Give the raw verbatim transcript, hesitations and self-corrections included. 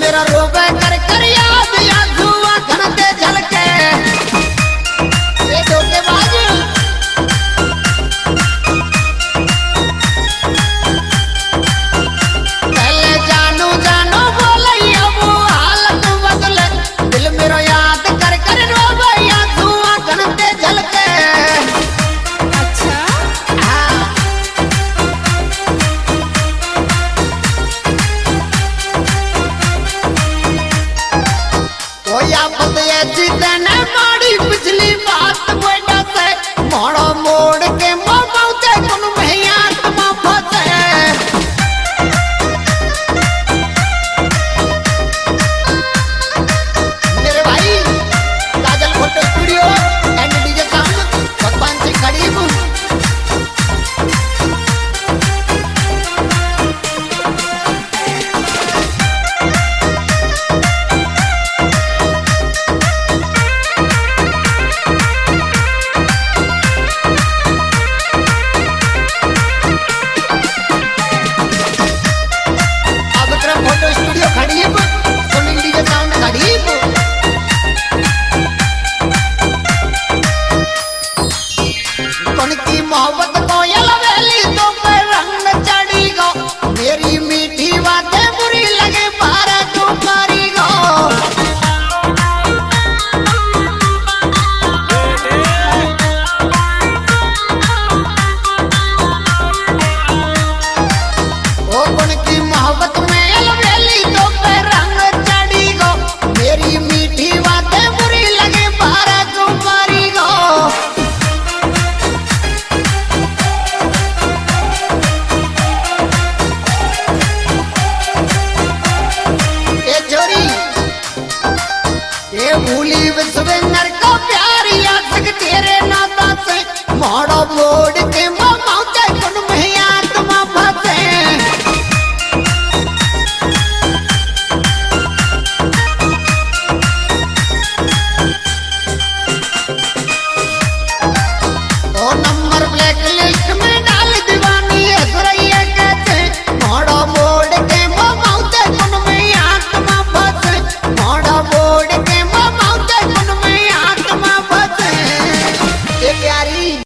मेरा रोबे कर कर याद याद हुआ घनते झलके ये धोखेबाज पहले जानू जानू बोले अब हालत बदले दिल मेरा याद कर कर रोबे याद हुआ घनते झलके। अच्छा हाँ आफत ऐसी तेने माड़ी पिछली बात बेटा से मोड़ा मोड़ के मामौते तुम भैया तुम फंसे मेरे भाई Kajal photo studio and DJ sound भगवान से करीब फोटो स्टूडियो खड़ीब सुनील डीजे साउंड खड़ीब कौन की मोहब्बत को